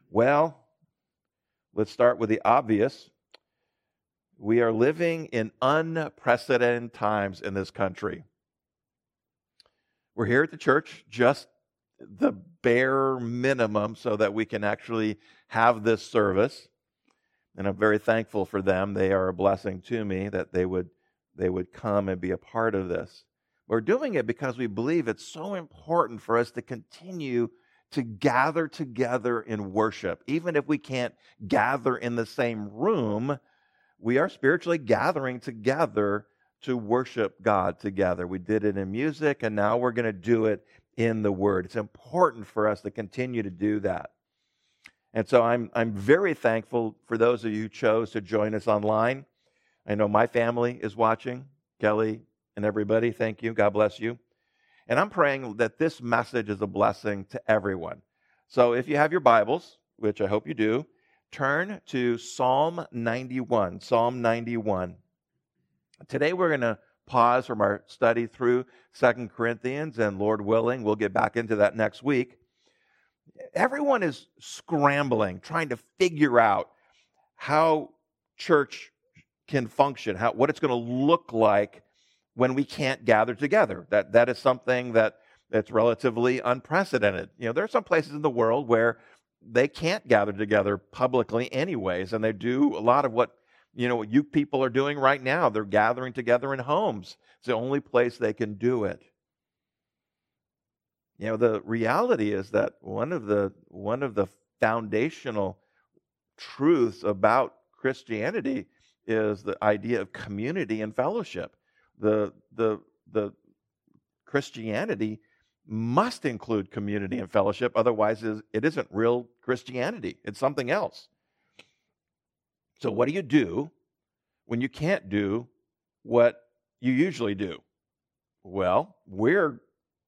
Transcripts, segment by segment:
Well, let's start with the obvious. We are living in unprecedented times in this country. We're here at the church, just the bare minimum so that we can actually have this service. And I'm very thankful for them. They are a blessing to me that they would come and be a part of this. We're doing it because we believe it's so important for us to continue to gather together in worship. Even if we can't gather in the same room, we are spiritually gathering together to worship God together. We did it in music, and now we're going to do it in the Word. It's important for us to continue to do that. And so I'm very thankful for those of you who chose to join us online. I know my family is watching, Kelly and everybody. Thank you. God bless you. And I'm praying that this message is a blessing to everyone. So if you have your Bibles, which I hope you do, turn to Psalm 91. Psalm 91. Today we're going to pause from our study through 2 Corinthians, and Lord willing, we'll get back into that next week. Everyone is scrambling, trying to figure out how church can function, what it's going to look like when we can't gather together. That is something that's relatively unprecedented. There are some places in the world where they can't gather together publicly anyways, and they do a lot of what you people are doing right now. They're gathering together in homes. It's the only place they can do it. The reality is that one of the foundational truths about Christianity is the idea of community and fellowship. The Christianity must include community and fellowship, otherwise it isn't real Christianity. It's something else. So what do you do when you can't do what you usually do? Well, what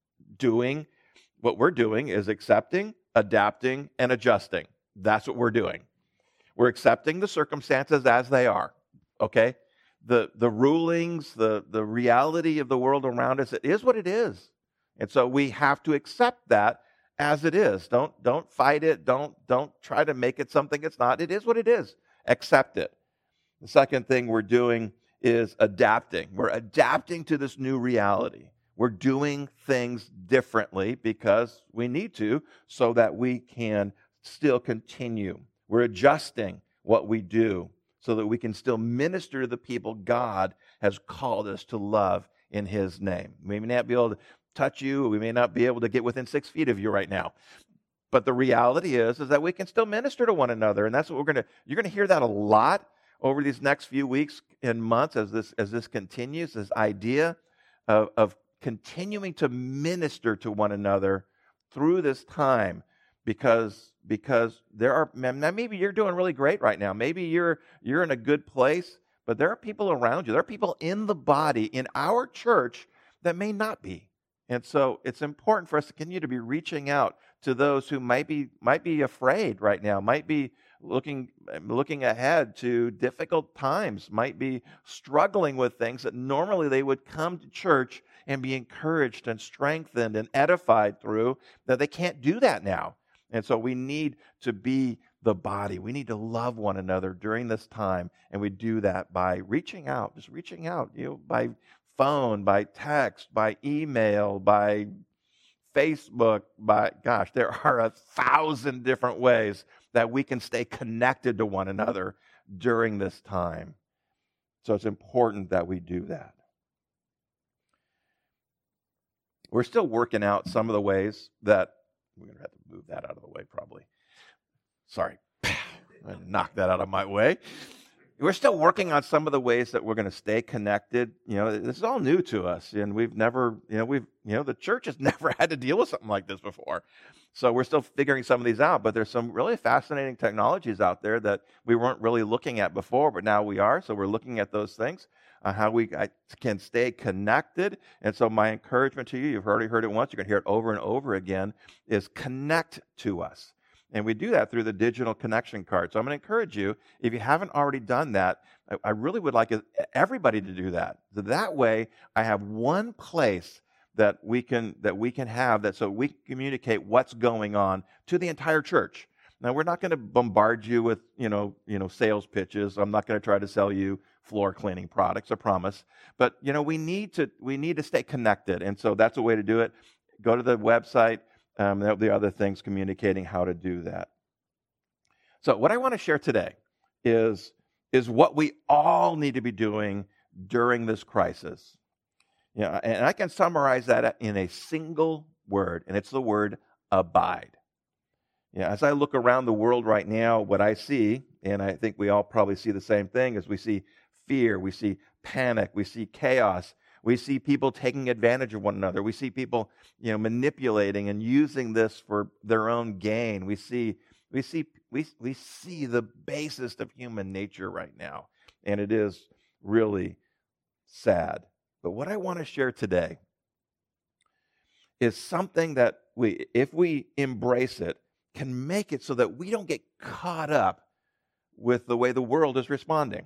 we're doing is accepting, adapting, and adjusting. That's what we're doing. We're accepting the circumstances as they are, okay? The rulings, the reality of the world around us, it is what it is. And so we have to accept that as it is. Don't fight it. Don't try to make it something it's not. It is what it is. Accept it. The second thing we're doing is adapting. We're adapting to this new reality. We're doing things differently because we need to so that we can still continue. We're adjusting what we do so that we can still minister to the people God has called us to love in His name. We may not be able to touch you. We may not be able to get within 6 feet of you right now. But the reality is that we can still minister to one another. And that's what you're going to hear that a lot over these next few weeks and months as this continues, this idea of continuing to minister to one another through this time, because there are, maybe you're doing really great right now. Maybe you're in a good place, but there are people around you. There are people in the body, in our church, that may not be. And so it's important for us to continue to be reaching out to those who might be afraid right now, might be looking ahead to difficult times, might be struggling with things that normally they would come to church and be encouraged and strengthened and edified through, that they can't do that now. And so we need to be the body. We need to love one another during this time, and we do that by reaching out, by phone, by text, by email, by Facebook, there are 1,000 different ways that we can stay connected to one another during this time. So it's important that we do that. We're still working out some of the ways that, we're going to have to move that out of the way probably. Sorry, I'm going to knock that out of my way. We're still working on some of the ways that we're going to stay connected. This is all new to us, and the church has never had to deal with something like this before. So we're still figuring some of these out, but there's some really fascinating technologies out there that we weren't really looking at before, but now we are. So we're looking at those things, how we can stay connected. And so my encouragement to you, you've already heard it once, you're going to hear it over and over again, is connect to us. And we do that through the digital connection card. So I'm going to encourage you, if you haven't already done that, I really would like everybody to do that. So that way, I have one place that we can have that, so we can communicate what's going on to the entire church. Now, we're not going to bombard you with, sales pitches. I'm not going to try to sell you floor cleaning products, I promise. But, we need to stay connected. And so that's a way to do it. Go to the website. There'll be other things communicating how to do that. So what I want to share today is what we all need to be doing during this crisis. And I can summarize that in a single word, and it's the word abide. As I look around the world right now, what I see, and I think we all probably see the same thing, is we see fear, we see panic, we see chaos, we see people taking advantage of one another, we see people, manipulating and using this for their own gain. We see the basest of human nature right now, and it is really sad. But what I want to share today is something that if we embrace it, can make it so that we don't get caught up with the way the world is responding.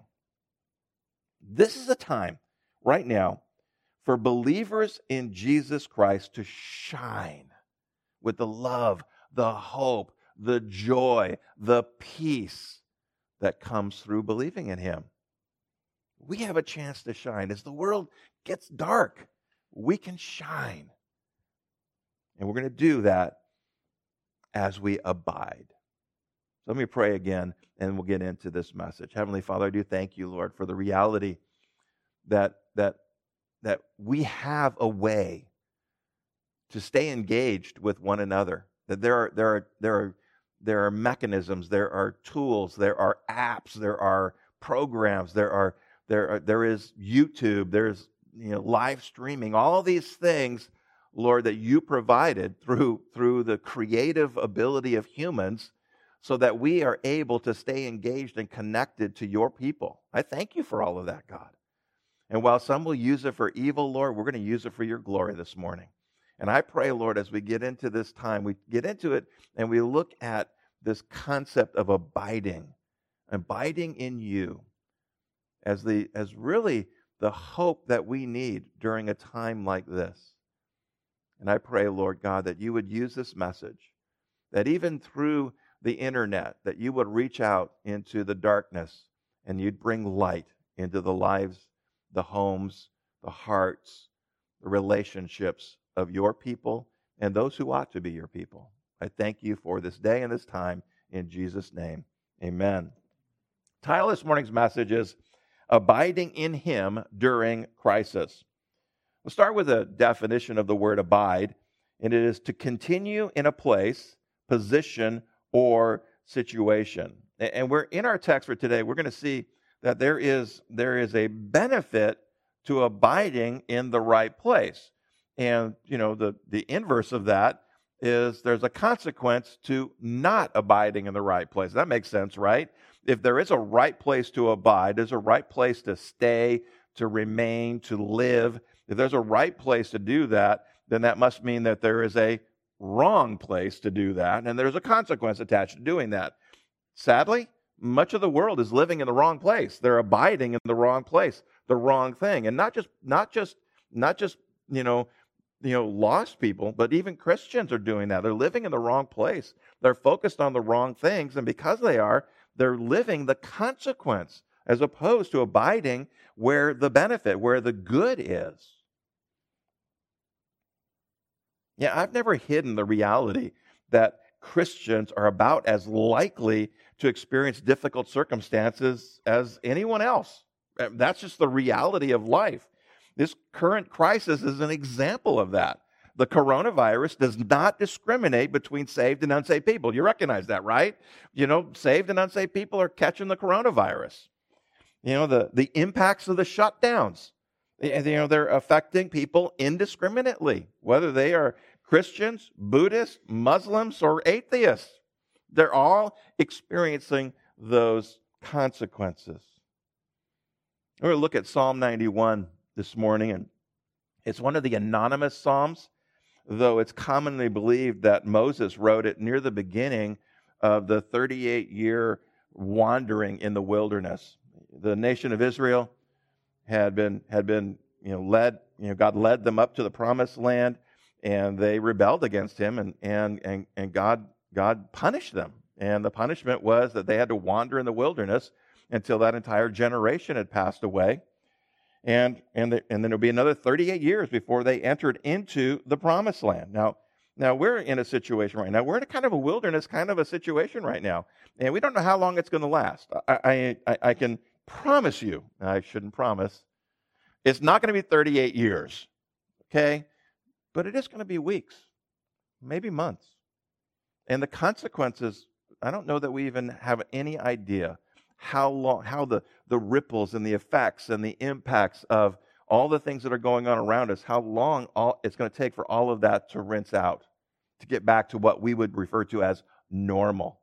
This is a time right now for believers in Jesus Christ to shine with the love, the hope, the joy, the peace that comes through believing in Him. We have a chance to shine. As the world gets dark, we can shine. And we're going to do that as we abide. So let me pray again, and we'll get into this message. Heavenly Father, I do thank you, Lord, for the reality that we have a way to stay engaged with one another. That there are mechanisms, there are tools, there are apps, there are programs, there is YouTube, there's live streaming, all these things, Lord, that you provided through the creative ability of humans so that we are able to stay engaged and connected to your people. I thank you for all of that, God. And while some will use it for evil, Lord, we're going to use it for your glory this morning. And I pray, Lord, as we get into this time, we get into it and we look at this concept of abiding in you as really the hope that we need during a time like this. And I pray, Lord God, that you would use this message, that even through the internet, that you would reach out into the darkness and you'd bring light into the lives, the homes, the hearts, the relationships of your people and those who ought to be your people. I thank you for this day and this time in Jesus' name. Amen. Title this morning's message is Abiding in Him During Crisis. We'll start with a definition of the word abide, and it is to continue in a place, position, or situation. And we're in our text for today, we're going to see that there is a benefit to abiding in the right place. And, the inverse of that is there's a consequence to not abiding in the right place. That makes sense, right? If there is a right place to abide, there's a right place to stay, to remain, to live. If there's a right place to do that, then that must mean that there is a wrong place to do that, and there's a consequence attached to doing that. Sadly, much of the world is living in the wrong place. They're abiding in the wrong place, the wrong thing, and not just lost people, but even Christians are doing that. They're living in the wrong place. They're focused on the wrong things, and because they're living the consequence as opposed to abiding where the benefit, where the good is. I've never hidden the reality that Christians are about as likely to experience difficult circumstances as anyone else. That's just the reality of life. This current crisis is an example of that. The coronavirus does not discriminate between saved and unsaved people. You recognize that, right? Saved and unsaved people are catching the coronavirus. The impacts of the shutdowns, they're affecting people indiscriminately, whether they are Christians, Buddhists, Muslims, or atheists. They're all experiencing those consequences. We're going to look at Psalm 91 this morning, and it's one of the anonymous Psalms, though it's commonly believed that Moses wrote it near the beginning of the 38-year wandering in the wilderness. The nation of Israel had been led, God led them up to the promised land, and they rebelled against him, and God punished them. And the punishment was that they had to wander in the wilderness until that entire generation had passed away. And then there'll be another 38 years before they entered into the promised land. Now we're in a situation right now. We're in a kind of a wilderness kind of a situation right now. And we don't know how long it's going to last. I can promise you, I shouldn't promise, it's not going to be 38 years, okay? But it is going to be weeks, maybe months. And the consequences, I don't know that we even have any idea how the ripples and the effects and the impacts of all the things that are going on around us, how long it's going to take for all of that to rinse out, to get back to what we would refer to as normal.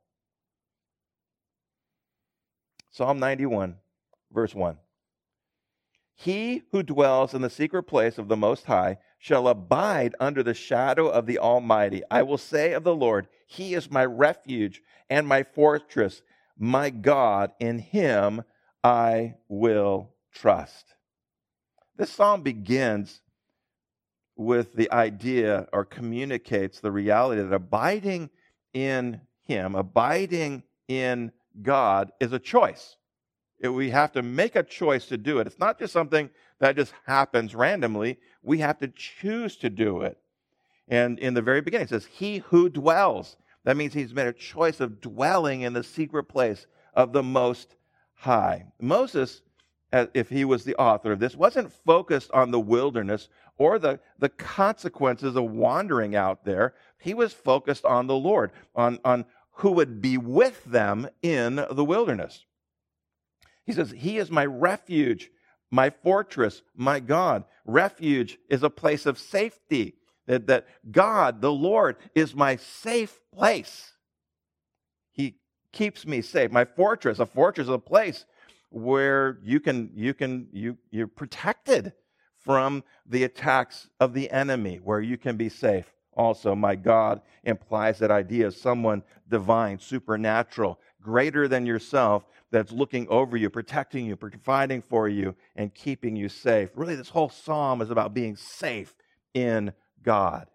Psalm 91, verse 1. He who dwells in the secret place of the Most High shall abide under the shadow of the Almighty. I will say of the Lord, He is my refuge and my fortress, my God, in Him I will trust. This psalm begins with the idea, or communicates the reality, that abiding in Him, abiding in God, is a choice. We have to make a choice to do it. It's not just something that just happens randomly. We have to choose to do it. And in the very beginning, it says, He who dwells. That means he's made a choice of dwelling in the secret place of the Most High. Moses, if he was the author of this, wasn't focused on the wilderness or the consequences of wandering out there. He was focused on the Lord, on who would be with them in the wilderness. He says, He is my refuge, my fortress, my God. Refuge is a place of safety. That God, the Lord, is my safe place. He keeps me safe. My fortress, a fortress is a place where you're protected from the attacks of the enemy, where you can be safe. Also, my God implies that idea of someone divine, supernatural, greater than yourself, that's looking over you, protecting you, providing for you, and keeping you safe. Really, this whole psalm is about being safe in God.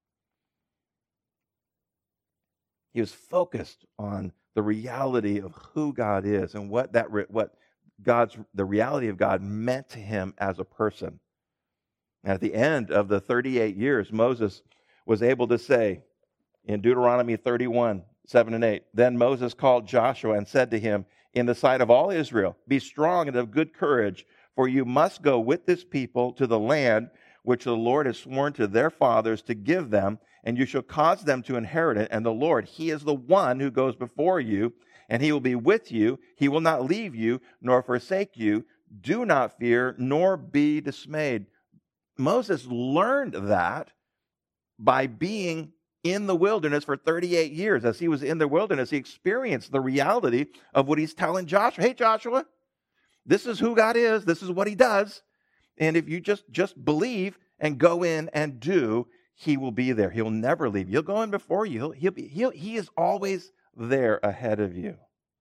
He was focused on the reality of who God is and what the reality of God meant to him as a person. And at the end of the 38 years, Moses was able to say in Deuteronomy 31, 7 and 8, Then Moses called Joshua and said to him, in the sight of all Israel, be strong and of good courage, for you must go with this people to the land which the Lord has sworn to their fathers to give them, and you shall cause them to inherit it. And the Lord, He is the one who goes before you, and He will be with you. He will not leave you nor forsake you. Do not fear, nor be dismayed. Moses learned that by being in the wilderness for 38 years. As he was in the wilderness, he experienced the reality of what he's telling Joshua. Hey, Joshua, this is who God is. This is what He does. And if you just believe and go in and do, He will be there. He'll never leave you. He'll go in before you. He is always there ahead of you.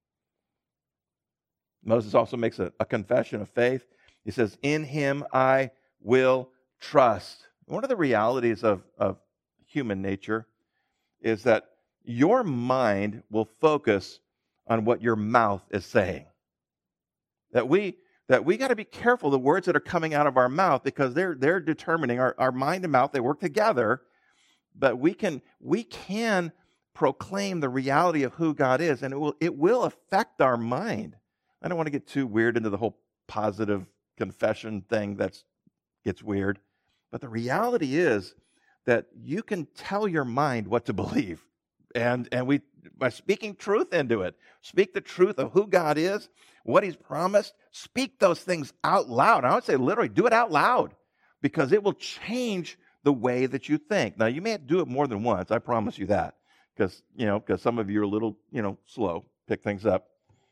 Moses also makes a confession of faith. He says, in Him I will trust. One of the realities of human nature is that your mind will focus on what your mouth is saying. That we got to be careful the words that are coming out of our mouth, because they're determining our mind and mouth. They work together, but we can proclaim the reality of who God is, and it will affect our mind. I don't want to get too weird into the whole positive confession thing that gets weird, but the reality is that you can tell your mind what to believe, and we, by speaking truth into it, speak the truth of who God is, what He's promised, speak those things out loud. I would say literally do it out loud, because it will change the way that you think. Now, you may have to do it more than once, I promise you that, because some of you are a little, slow, pick things up.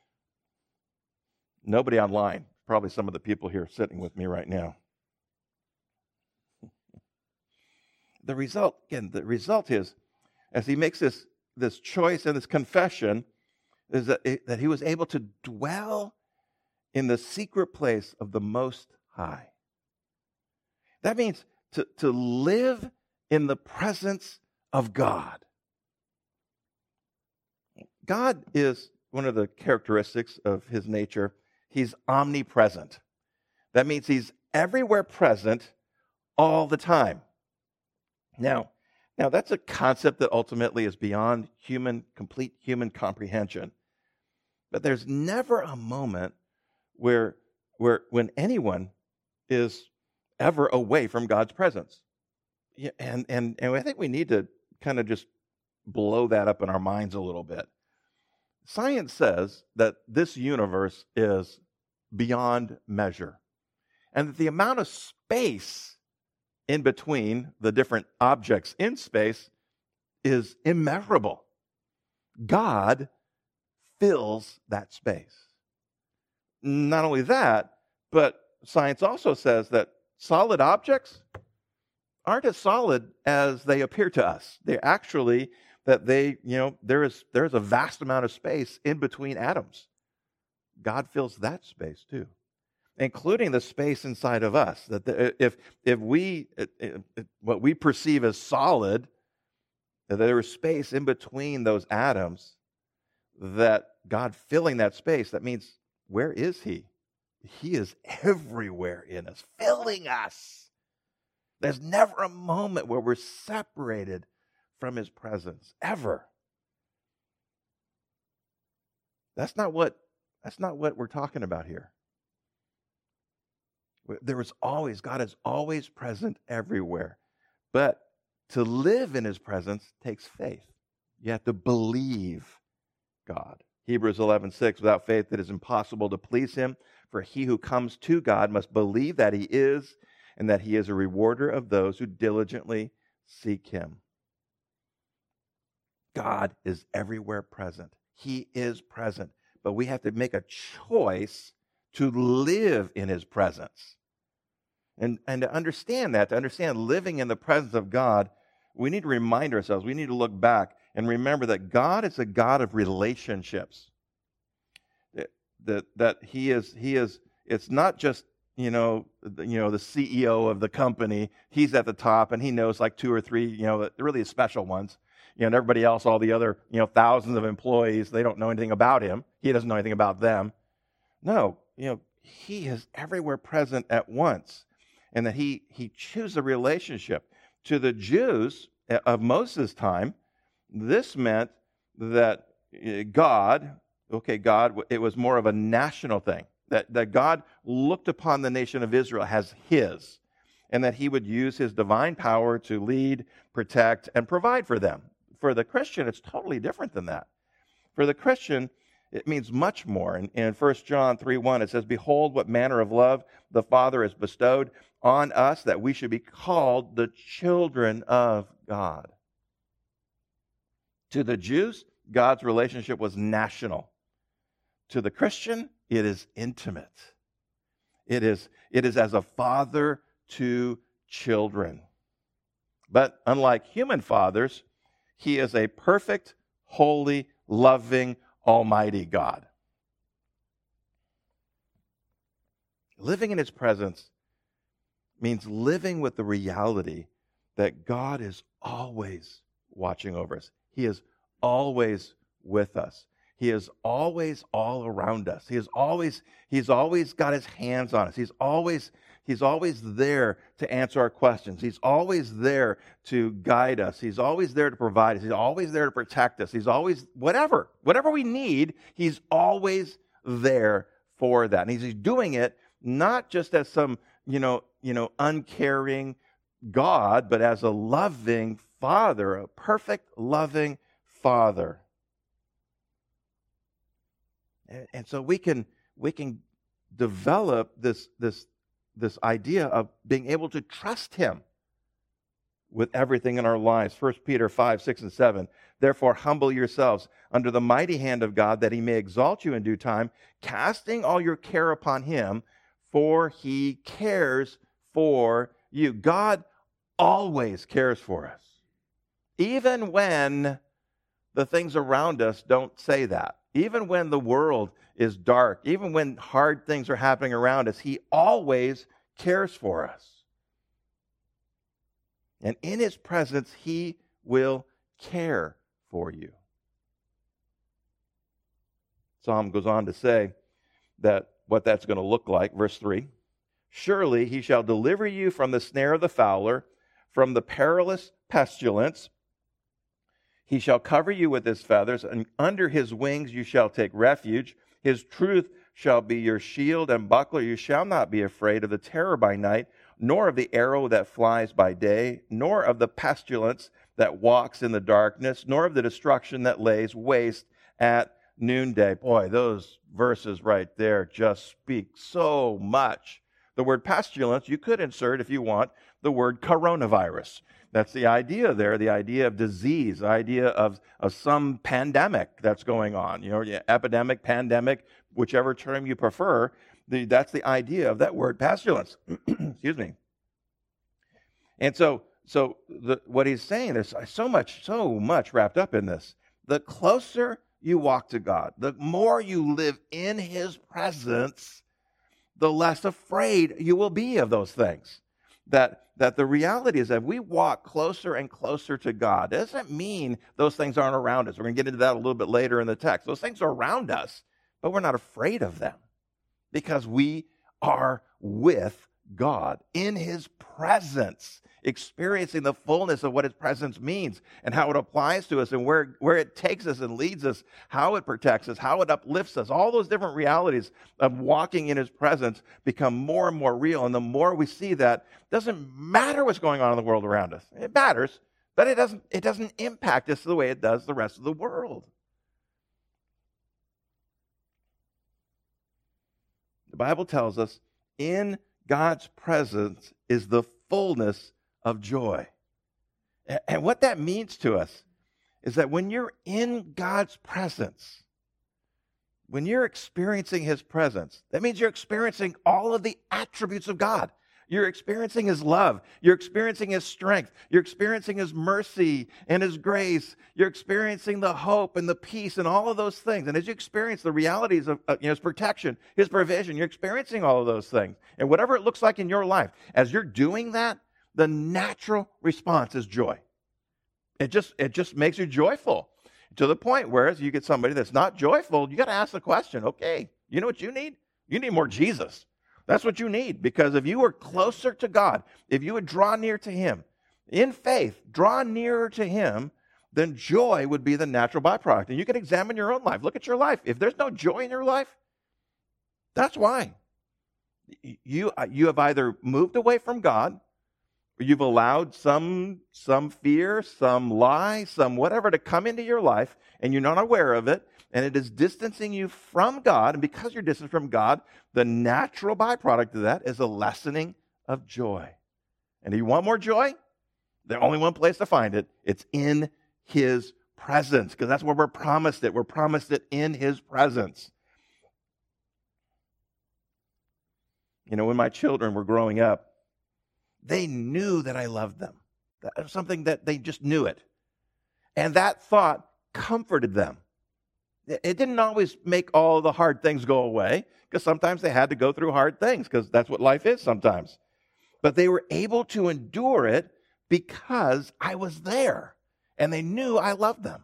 Nobody online, probably some of the people here sitting with me right now. The result is, as he makes this choice and this confession, is that he was able to dwell in the secret place of the Most High. That means to live in the presence of God. God is one of the characteristics of his nature. He's omnipresent. That means he's everywhere present all the time. Now that's a concept that ultimately is beyond complete human comprehension. But there's never a moment when anyone is ever away from God's presence. Yeah, and I think we need to kind of just blow that up in our minds a little bit. Science says that this universe is beyond measure, and that the amount of space in between the different objects in space is immeasurable. God fills that space. Not only that, but science also says that solid objects aren't as solid as they appear to us. They're actually there is a vast amount of space in between atoms. God fills that space too, including the space inside of us. That if what we perceive as solid, that there is space in between those atoms, that God filling that space, that means, where is he? He is everywhere in us, filling us. There's never a moment where we're separated from his presence, ever. That's not what we're talking about here. God is always present everywhere. But to live in his presence takes faith. You have to believe God. Hebrews 11:6, without faith it is impossible to please him, for he who comes to God must believe that he is, and that he is a rewarder of those who diligently seek him. God is everywhere present. He is present. But we have to make a choice to live in his presence. And to understand living in the presence of God, we need to remind ourselves, we need to look back and remember that God is a God of relationships. That he is, it's not just, the CEO of the company. He's at the top and he knows like two or three, really special ones. And everybody else, all the other, thousands of employees, they don't know anything about him. He doesn't know anything about them. No, he is everywhere present at once. And that he chooses a relationship. To the Jews of Moses' time, this meant that God, it was more of a national thing. That God looked upon the nation of Israel as his. And that he would use his divine power to lead, protect, and provide for them. For the Christian, it's totally different than that. For the Christian, it means much more. In 1 John 3:1, it says, "Behold, what manner of love the Father has bestowed on us, that we should be called the children of God." To the Jews, God's relationship was national. To the Christian, it is intimate. It is as a father to children. But unlike human fathers, he is a perfect, holy, loving, almighty God. Living in his presence means living with the reality that God is always watching over us. He is always with us. He is always all around us. He's always got his hands on us. He's always there to answer our questions. He's always there to guide us. He's always there to provide us. He's always there to protect us. He's always, whatever we need, he's always there for that. And he's doing it not just as some, uncaring God, but as a loving Father, a perfect, loving Father. And so we can develop this idea of being able to trust him with everything in our lives. 1 Peter 5:6-7. "Therefore humble yourselves under the mighty hand of God, that he may exalt you in due time, casting all your care upon him, for he cares for you." God always cares for us. Even when the things around us don't say that. Even when the world is dark, even when hard things are happening around us, he always cares for us. And in his presence, he will care for you. Psalm goes on to say that what that's going to look like. Verse 3, surely he shall deliver you from the snare of the fowler, from the perilous pestilence. He shall cover you with his feathers, and under his wings you shall take refuge. His truth shall be your shield and buckler. You shall not be afraid of the terror by night, nor of the arrow that flies by day, nor of the pestilence that walks in the darkness, nor of the destruction that lays waste at noonday. Boy, those verses right there just speak so much. The word pestilence, you could insert, if you want, the word coronavirus. That's the idea there, the idea of disease, the idea of some pandemic that's going on. Epidemic, pandemic, whichever term you prefer, that's the idea of that word pestilence. Excuse me. And so what he's saying, there's so much wrapped up in this. The closer you walk to God, the more you live in his presence, the less afraid you will be of those things. That the reality is that if we walk closer and closer to God, it doesn't mean those things aren't around us. We're going to get into that a little bit later in the text. Those things are around us, but we're not afraid of them because we are with God in his presence, experiencing the fullness of what his presence means and how it applies to us and where it takes us and leads us, how it protects us, how it uplifts us. All those different realities of walking in his presence become more and more real. And the more we see that, it doesn't matter what's going on in the world around us. It matters, but it doesn't impact us the way it does the rest of the world. The Bible tells us in God's presence is the fullness of joy. And what that means to us is that when you're in God's presence, when you're experiencing his presence, that means you're experiencing all of the attributes of God. You're experiencing his love. You're experiencing his strength. You're experiencing his mercy and his grace. You're experiencing the hope and the peace and all of those things. And as you experience the realities of his protection, his provision, you're experiencing all of those things. And whatever it looks like in your life, as you're doing that, the natural response is joy. It just makes you joyful to the point where as you get somebody that's not joyful, you got to ask the question, okay, you know what you need? You need more Jesus. That's what you need, because if you were closer to God, if you would draw near to him, in faith, draw nearer to him, then joy would be the natural byproduct. And you can examine your own life. Look at your life. If there's no joy in your life, that's why. You have either moved away from God, or you've allowed some fear, some lie, some whatever to come into your life, and you're not aware of it, and it is distancing you from God. And because you're distant from God, the natural byproduct of that is a lessening of joy. And if you want more joy, there's only one place to find it. It's in his presence, because that's where we're promised it. We're promised it in his presence. When my children were growing up, they knew that I loved them. That was something that they just knew it. And that thought comforted them. It didn't always make all the hard things go away, because sometimes they had to go through hard things, because that's what life is sometimes. But they were able to endure it because I was there, and they knew I loved them.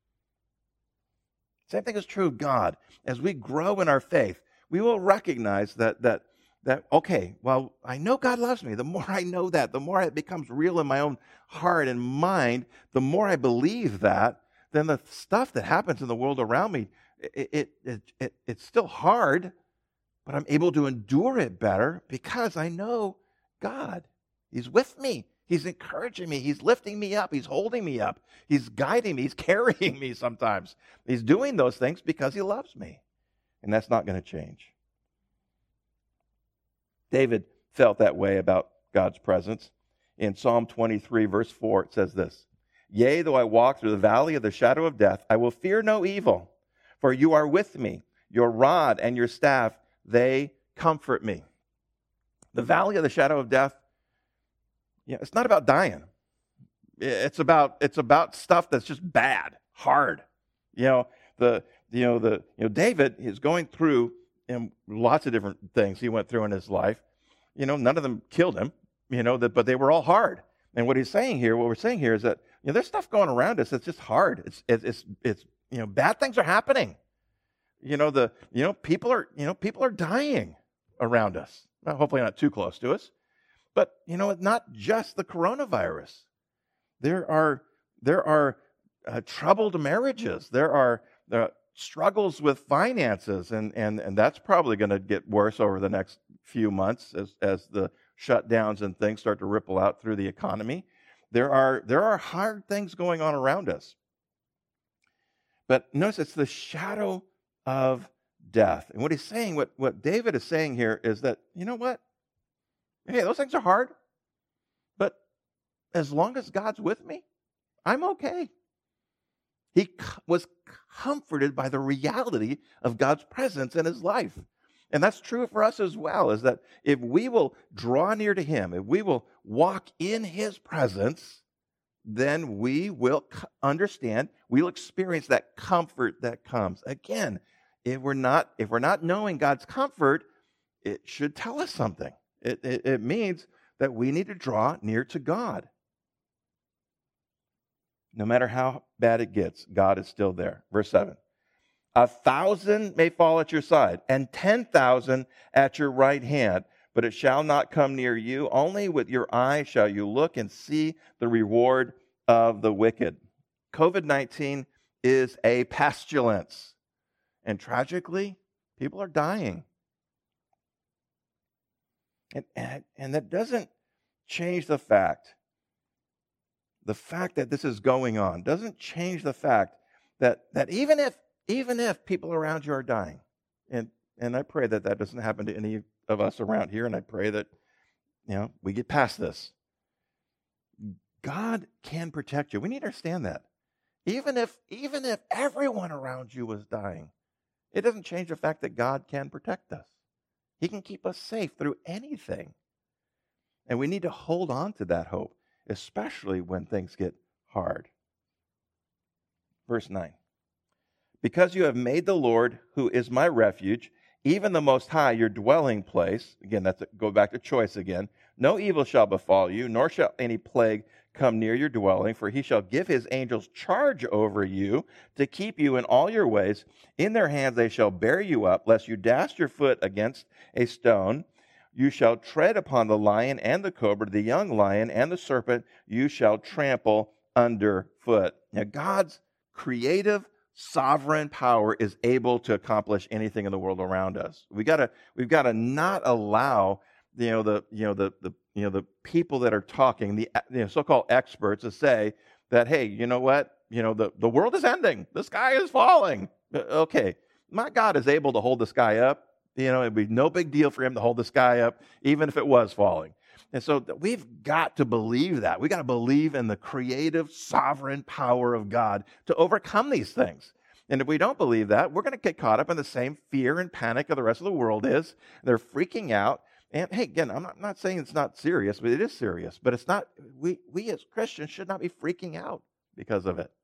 Same thing is true of God. As we grow in our faith, we will recognize that okay, well, I know God loves me. The more I know that, the more it becomes real in my own heart and mind, the more I believe that, then the stuff that happens in the world around me, it's still hard, but I'm able to endure it better because I know God. He's with me. He's encouraging me. He's lifting me up. He's holding me up. He's guiding me. He's carrying me sometimes. He's doing those things because he loves me. And that's not going to change. David felt that way about God's presence. In Psalm 23, verse 4, it says this: "Yea, though I walk through the valley of the shadow of death, I will fear no evil, for you are with me. Your rod and your staff, they comfort me." The valley of the shadow of death, it's not about dying. It's about stuff that's just bad, hard. David is going through lots of different things he went through in his life. None of them killed him, but they were all hard. And what we're saying here is that there's stuff going around us that's just hard. It's bad things are happening. People are dying around us. Well, hopefully not too close to us. But, it's not just the coronavirus. There are troubled marriages. There are struggles with finances, and that's probably going to get worse over the next few months as the shutdowns and things start to ripple out through the economy. There are hard things going on around us. But notice it's the shadow of death. And what he's saying, what David is saying here is that, you know what? Hey, those things are hard. But as long as God's with me, I'm okay. He was comforted by the reality of God's presence in his life. And that's true for us as well, is that if we will draw near to him, if we will walk in his presence, then we will understand, we'll experience that comfort that comes. Again, if we're not knowing God's comfort, it should tell us something. It means that we need to draw near to God. No matter how bad it gets, God is still there. Verse 7. 1,000 may fall at your side, and 10,000 at your right hand, but it shall not come near you. Only with your eye shall you look and see the reward of the wicked. COVID-19 is a pestilence. And tragically, people are dying. And that doesn't change the fact that this is going on doesn't change the fact that even if people around you are dying, and I pray that doesn't happen to any of us around here, and I pray that we get past this. God can protect you. We need to understand that. Even if everyone around you was dying, it doesn't change the fact that God can protect us. He can keep us safe through anything. And we need to hold on to that hope, especially when things get hard. Verse 9. Because you have made the Lord, who is my refuge, even the Most High, your dwelling place. Again, go back to choice again. No evil shall befall you, nor shall any plague come near your dwelling, for he shall give his angels charge over you to keep you in all your ways. In their hands they shall bear you up, lest you dash your foot against a stone. You shall tread upon the lion and the cobra, the young lion and the serpent you shall trample underfoot. Now, God's creative, sovereign power is able to accomplish anything in the world around us. We've got to not allow the people that are talking, the so-called experts, to say that, hey, you know what? The world is ending. The sky is falling. Okay, my God is able to hold the sky up. It'd be no big deal for him to hold the sky up, even if it was falling. And so we've got to believe that. We've got to believe in the creative, sovereign power of God to overcome these things. And if we don't believe that, we're going to get caught up in the same fear and panic that the rest of the world is. They're freaking out. And hey, again, I'm not saying it's not serious, but it is serious. But it's not. We as Christians should not be freaking out because of it.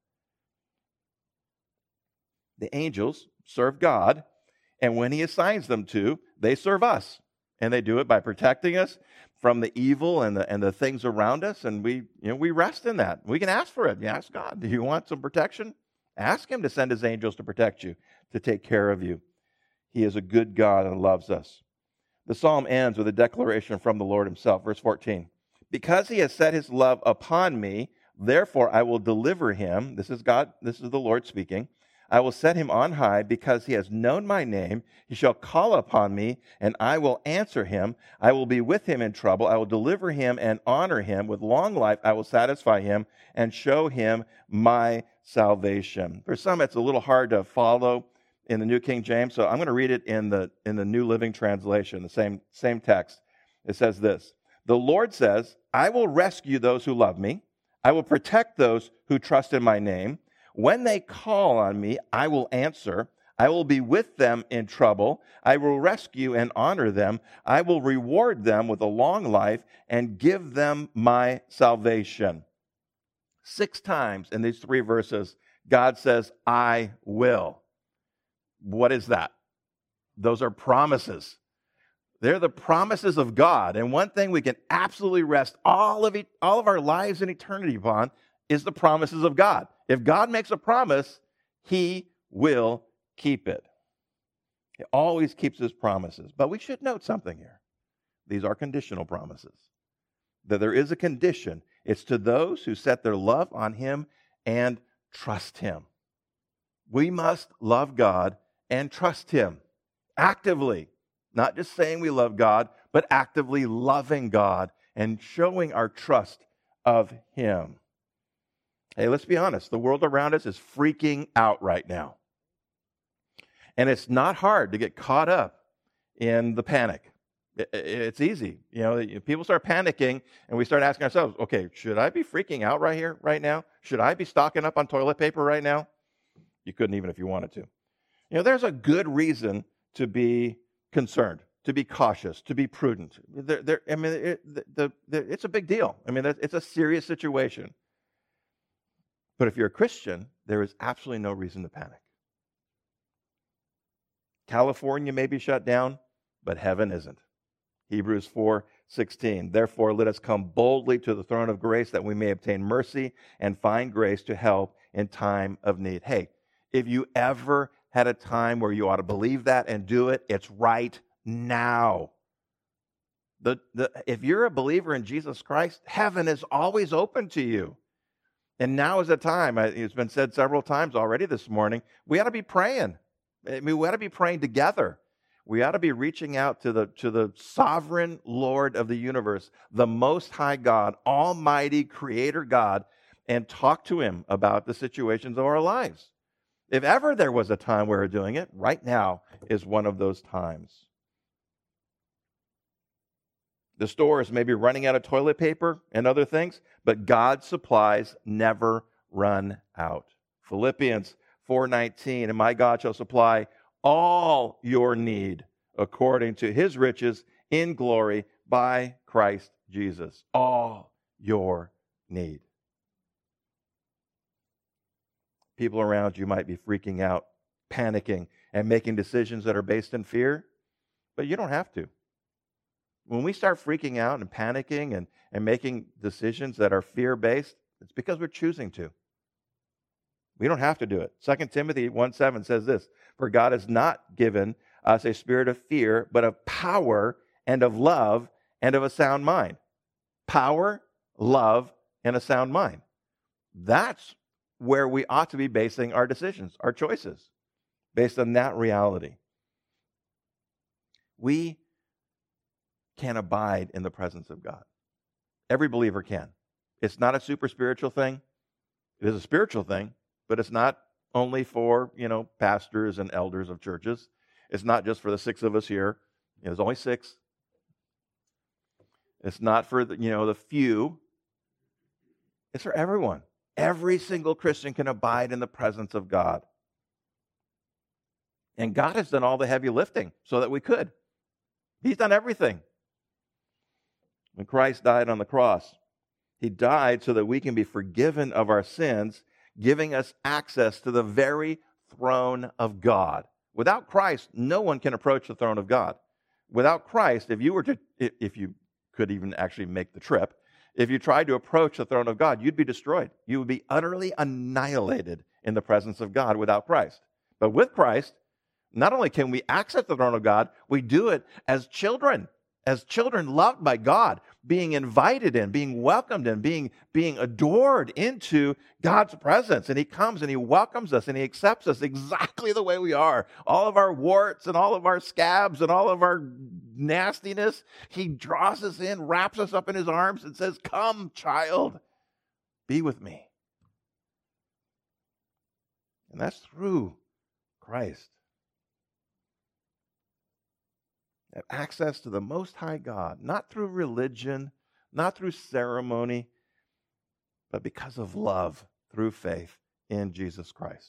The angels serve God, and when he assigns them to, they serve us. And they do it by protecting us from the evil and the things around us, and we rest in that. We can ask for it. You ask God, do you want some protection? Ask him to send his angels to protect you, to take care of you. He is a good God and loves us. The psalm ends with a declaration from the Lord himself. Verse 14. Because he has set his love upon me, therefore I will deliver him. This is God, this is the Lord speaking. I will set him on high because he has known my name. He shall call upon me, and I will answer him. I will be with him in trouble. I will deliver him and honor him. With long life I will satisfy him and show him my salvation. For some, it's a little hard to follow in the New King James, so I'm going to read it in the New Living Translation, the same text. It says this: The Lord says, I will rescue those who love me. I will protect those who trust in my name. When they call on me, I will answer. I will be with them in trouble. I will rescue and honor them. I will reward them with a long life and give them my salvation. 6 times in these 3 verses, God says, I will. What is that? Those are promises. They're the promises of God. And one thing we can absolutely rest all of our lives in eternity upon is the promises of God. If God makes a promise, he will keep it. He always keeps his promises. But we should note something here. These are conditional promises. That there is a condition. It's to those who set their love on him and trust him. We must love God and trust him actively. Not just saying we love God, but actively loving God and showing our trust of him. Hey, let's be honest. The world around us is freaking out right now. And it's not hard to get caught up in the panic. It's easy. People start panicking and we start asking ourselves, okay, should I be freaking out right here, right now? Should I be stocking up on toilet paper right now? You couldn't even if you wanted to. There's a good reason to be concerned, to be cautious, to be prudent. It's a big deal. It's a serious situation. But if you're a Christian, there is absolutely no reason to panic. California may be shut down, but heaven isn't. Hebrews 4:16. Therefore, let us come boldly to the throne of grace that we may obtain mercy and find grace to help in time of need. Hey, if you ever had a time where you ought to believe that and do it, it's right now. If you're a believer in Jesus Christ, heaven is always open to you. And now is the time. It's been said several times already this morning. We ought to be praying. We ought to be praying together. We ought to be reaching out to the sovereign Lord of the universe, the Most High God, Almighty Creator God, and talk to him about the situations of our lives. If ever there was a time where we're doing it, right now is one of those times. The stores may be running out of toilet paper and other things, but God's supplies never run out. Philippians 4:19, and my God shall supply all your need according to his riches in glory by Christ Jesus. All your need. People around you might be freaking out, panicking, and making decisions that are based in fear, but you don't have to. When we start freaking out and panicking and making decisions that are fear-based, it's because we're choosing to. We don't have to do it. 2 Timothy 1:7 says this, for God has not given us a spirit of fear, but of power and of love and of a sound mind. Power, love, and a sound mind. That's where we ought to be basing our decisions, our choices, based on that reality. We can abide in the presence of God. Every believer can. It's not a super spiritual thing. It is a spiritual thing, but it's not only for, pastors and elders of churches. It's not just for the 6 of us here. There's only 6. It's not for the few. It's for everyone. Every single Christian can abide in the presence of God. And God has done all the heavy lifting so that we could. He's done everything. When Christ died on the cross, he died so that we can be forgiven of our sins, giving us access to the very throne of God. Without Christ, no one can approach the throne of God. Without Christ, if you could even actually make the trip, if you tried to approach the throne of God, you'd be destroyed. You would be utterly annihilated in the presence of God without Christ. But with Christ, not only can we access the throne of God, we do it as children loved by God, being invited in, being welcomed in, being adored into God's presence. And he comes and he welcomes us and he accepts us exactly the way we are. All of our warts and all of our scabs and all of our nastiness, he draws us in, wraps us up in his arms and says, come, child, be with me. And that's through Christ. Have access to the Most High God, not through religion, not through ceremony, but because of love through faith in Jesus Christ.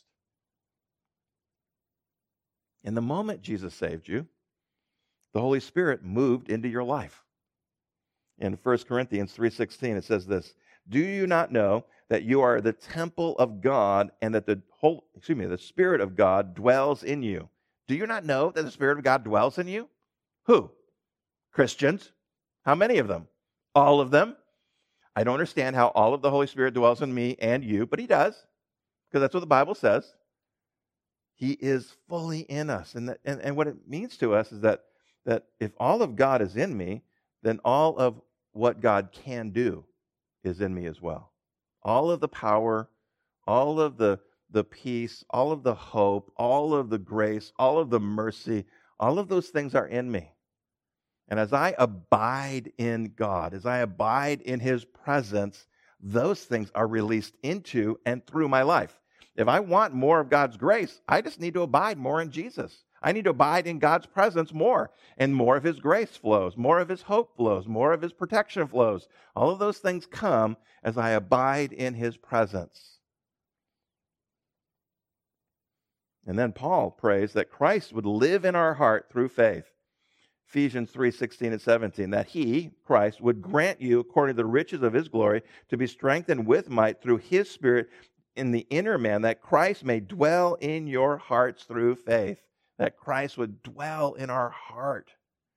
In the moment Jesus saved you, the Holy Spirit moved into your life. In 1 Corinthians 3:16, it says this, do you not know that you are the temple of God and that the Spirit of God dwells in you? Do you not know that the Spirit of God dwells in you? Who? Christians. How many of them? All of them. I don't understand how all of the Holy Spirit dwells in me and you, but he does, because that's what the Bible says. He is fully in us. And what it means to us is that if all of God is in me, then all of what God can do is in me as well. All of the power, all of the peace, all of the hope, all of the grace, all of the mercy, all of those things are in me. And as I abide in God, as I abide in His presence, those things are released into and through my life. If I want more of God's grace, I just need to abide more in Jesus. I need to abide in God's presence more, and more of His grace flows, more of His hope flows, more of His protection flows. All of those things come as I abide in His presence. And then Paul prays that Christ would live in our heart through faith. Ephesians 3:16 and 17, that He, Christ, would grant you, according to the riches of His glory, to be strengthened with might through His Spirit in the inner man, that Christ may dwell in your hearts through faith. That Christ would dwell in our heart.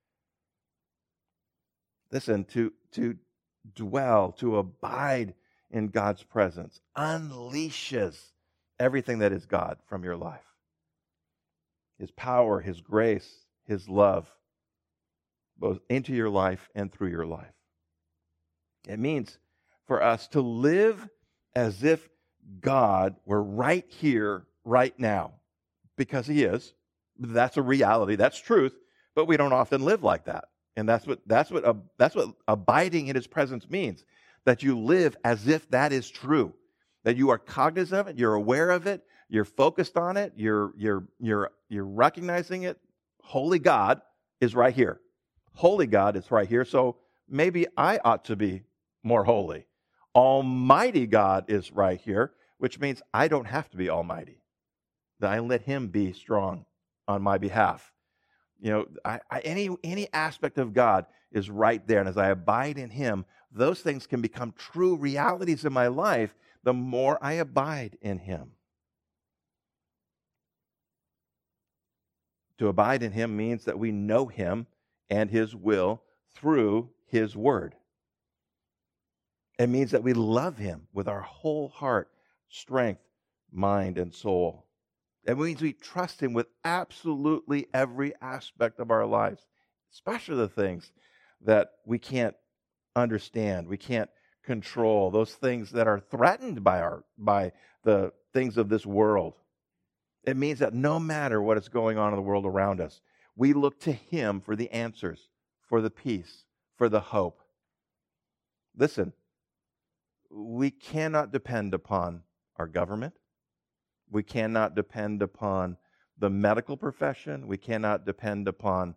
Listen, to dwell, to abide in God's presence unleashes everything that is God from your life. His power, His grace, His love, both into your life and through your life. It means for us to live as if God were right here, right now, because He is. That's a reality. That's truth. But we don't often live like that. And that's what abiding in His presence means. That you live as if that is true. That you are cognizant of it. You're aware of it. You're focused on it. You're recognizing it. Holy God is right here. Holy God is right here. So maybe I ought to be more holy. Almighty God is right here, which means I don't have to be almighty. That I let Him be strong on my behalf. You know, any aspect of God is right there. And as I abide in Him, those things can become true realities in my life the more I abide in Him. To abide in Him means that we know Him and His will through His Word. It means that we love Him with our whole heart, strength, mind, and soul. It means we trust Him with absolutely every aspect of our lives, especially the things that we can't understand, we can't control, those things that are threatened by the things of this world. It means that no matter what is going on in the world around us, we look to Him for the answers, for the peace, for the hope. Listen, we cannot depend upon our government. We cannot depend upon the medical profession. We cannot depend upon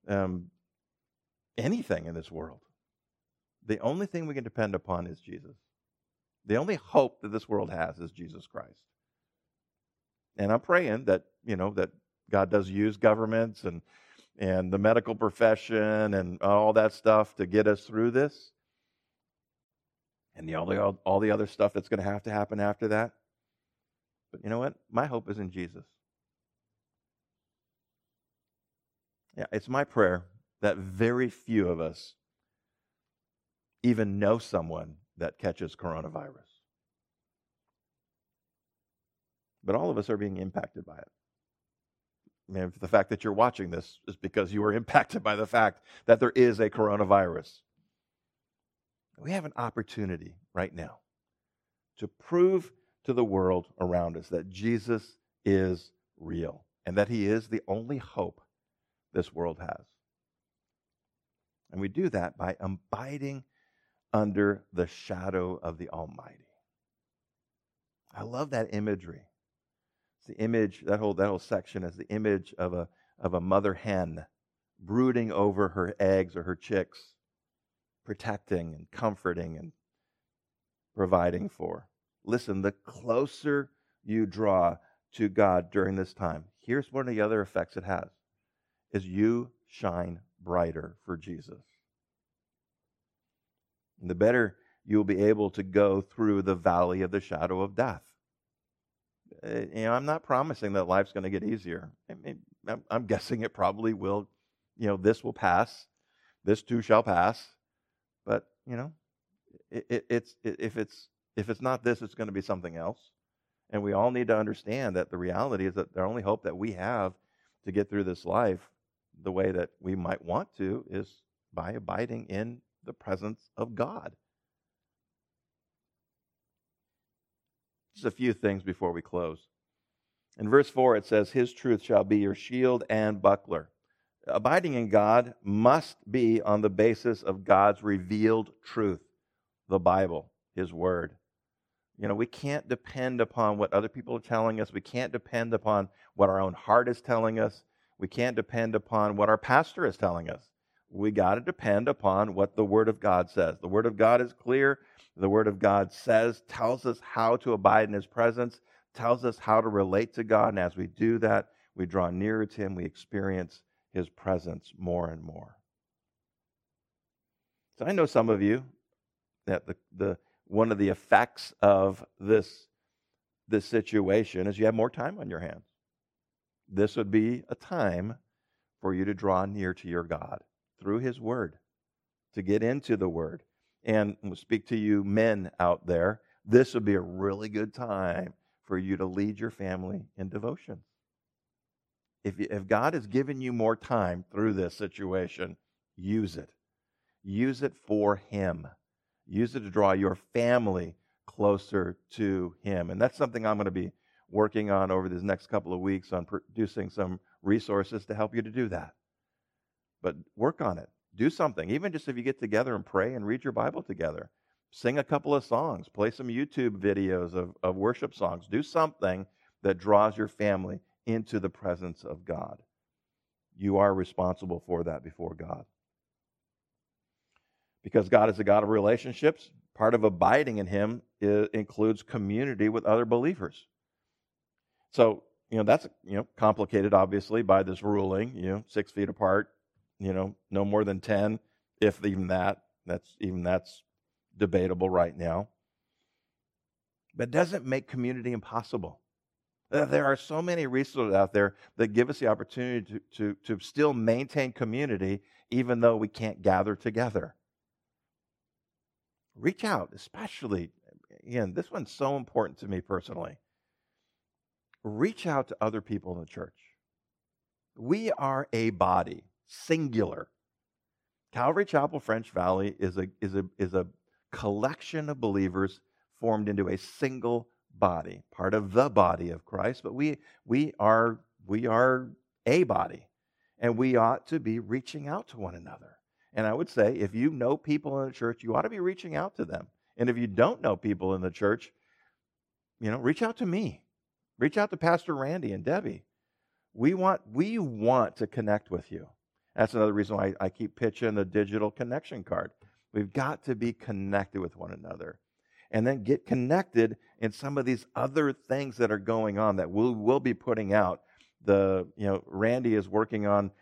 anything in this world. The only thing we can depend upon is Jesus. The only hope that this world has is Jesus Christ. And I'm praying that, that God does use governments and the medical profession and all that stuff to get us through this. And all the other stuff that's going to happen after that. But you know what? My hope is in Jesus. Yeah, it's my prayer that very few of us even know someone that catches coronavirus. But all of us are being impacted by it. I mean, the fact that you're watching this is because you were impacted by the fact that there is a coronavirus. We have an opportunity right now to prove to the world around us that Jesus is real and that He is the only hope this world has. And we do that by abiding under the shadow of the Almighty. I love that imagery. It's the image, that whole section is the image of a mother hen brooding over her eggs or her chicks, protecting and comforting and providing for. Listen, the closer you draw to God during this time, here's one of the other effects it has, is you shine brighter for Jesus. And the better you'll be able to go through the valley of the shadow of death. I'm not promising that life's going to get easier. I'm guessing it probably will. This will pass. This too shall pass. But if it's not this, it's going to be something else. And we all need to understand that the reality is that the only hope that we have to get through this life the way that we might want to is by abiding in the presence of God. Just a few things before we close. In verse 4, it says, His truth shall be your shield and buckler. Abiding in God must be on the basis of God's revealed truth, the Bible, His Word. We can't depend upon what other people are telling us. We can't depend upon what our own heart is telling us. We can't depend upon what our pastor is telling us. We got to depend upon what the Word of God says. The Word of God is clear. The Word of God tells us how to abide in His presence, tells us how to relate to God. And as we do that, we draw nearer to Him. We experience His presence more and more. So I know some of you that one of the effects of this situation is you have more time on your hands. This would be a time for you to draw near to your God through His Word, to get into the Word. And we'll speak to you men out there. This would be a really good time for you to lead your family in devotion. If God has given you more time through this situation, use it. Use it for Him. Use it to draw your family closer to Him. And that's something I'm going to be working on over these next couple of weeks, on producing some resources to help you to do that. But work on it. Do something. Even just if you get together and pray and read your Bible together. Sing a couple of songs. Play some YouTube videos of worship songs. Do something that draws your family into the presence of God. You are responsible for that before God. Because God is a God of relationships, part of abiding in Him includes community with other believers. So, that's, complicated, obviously, by this ruling, 6 feet apart, no more than 10, if even that. That's debatable right now. But it doesn't make community impossible. There are so many resources out there that give us the opportunity to still maintain community, even though we can't gather together. Reach out, especially, again, this one's so important to me personally. Reach out to other people in the church. We are a body, singular. Calvary Chapel French Valley is a collection of believers formed into a single body, part of the body of Christ. But we are a body, and we ought to be reaching out to one another. And I would say, if you know people in the church, you ought to be reaching out to them. And if you don't know people in the church, reach out to me. Reach out to Pastor Randy and Debbie. We want to connect with you. That's another reason why I keep pitching the digital connection card. We've got to be connected with one another. And then get connected in some of these other things that are going on that we'll be putting out. Randy is working on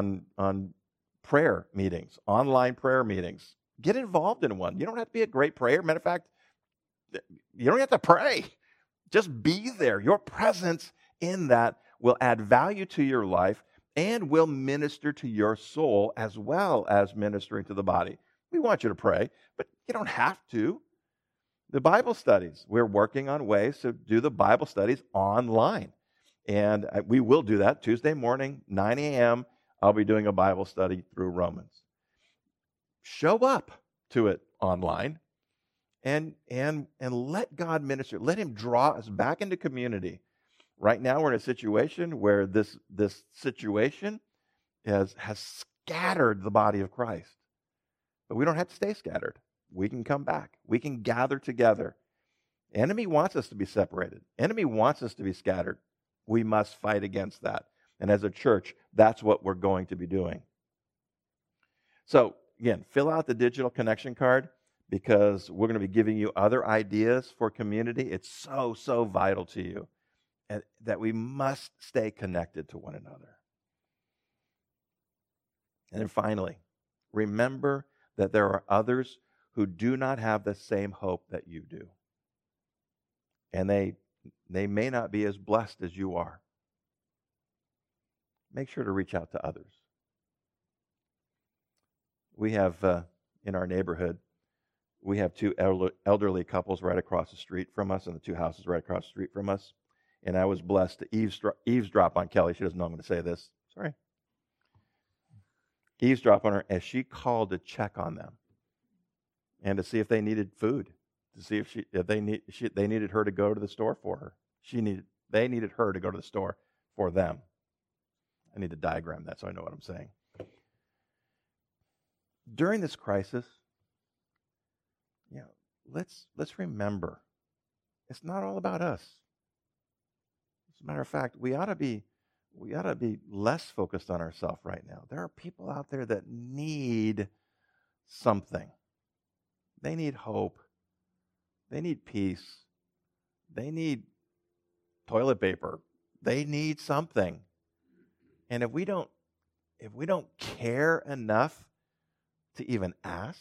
prayer meetings, online prayer meetings. Get involved in one. You don't have to be a great prayer. Matter of fact, you don't have to pray. Just be there. Your presence in that will add value to your life and will minister to your soul as well as ministering to the body. We want you to pray, but you don't have to. The Bible studies, we're working on ways to do the Bible studies online. And we will do that Tuesday morning, 9 a.m., I'll be doing a Bible study through Romans. Show up to it online and let God minister. Let Him draw us back into community. Right now we're in a situation where this situation has scattered the body of Christ. But we don't have to stay scattered. We can come back. We can gather together. Enemy wants us to be separated. Enemy wants us to be scattered. We must fight against that. And as a church, that's what we're going to be doing. So, again, fill out the digital connection card because we're going to be giving you other ideas for community. It's so vital to you and that we must stay connected to one another. And then finally, remember that there are others who do not have the same hope that you do. And they may not be as blessed as you are. Make sure to reach out to others. We have, in our neighborhood, We have two elderly couples right across the street from us, and the two houses right across the street from us. And I was blessed to eavesdrop on Kelly. She doesn't know I'm going to say this. Sorry. Eavesdrop on her as she called to check on them and to see if they needed food, to see if they needed her to go to the store for her. They needed her to go to the store for them. I need to diagram that so I know what I'm saying. During this crisis, let's remember, it's not all about us. As a matter of fact, we ought to be less focused on ourselves right now. There are people out there that need something. They need hope. They need peace. They need toilet paper. They need something. And if we don't care enough to even ask,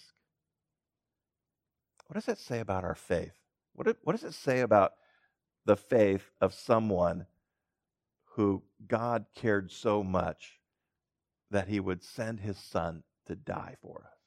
what does that say about our faith? What does it say about the faith of someone who God cared so much that he would send his son to die for us?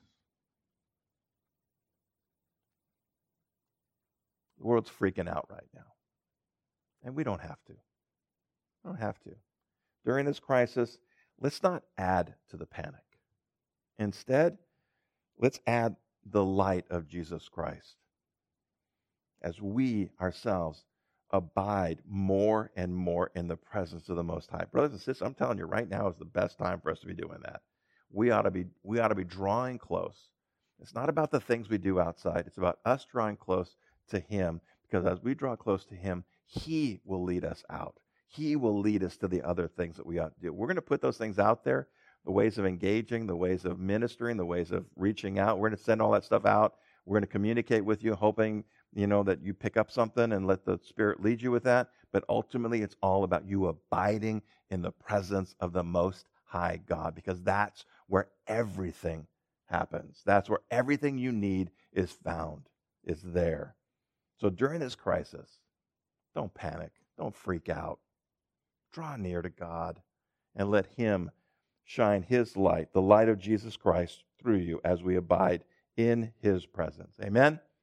The world's freaking out right now. And we don't have to. We don't have to. During this crisis, let's not add to the panic. Instead, let's add the light of Jesus Christ as we ourselves abide more and more in the presence of the Most High. Brothers and sisters, I'm telling you right now is the best time for us to be doing that. We ought to be drawing close. It's not about the things we do outside. It's about us drawing close to Him, because as we draw close to Him, He will lead us out. He will lead us to the other things that we ought to do. We're going to put those things out there, the ways of engaging, the ways of ministering, the ways of reaching out. We're going to send all that stuff out. We're going to communicate with you, hoping, that you pick up something and let the Spirit lead you with that. But ultimately, it's all about you abiding in the presence of the Most High God, because that's where everything happens. That's where everything you need is found, is there. So during this crisis, don't panic. Don't freak out. Draw near to God and let Him shine His light, the light of Jesus Christ, through you as we abide in His presence. Amen?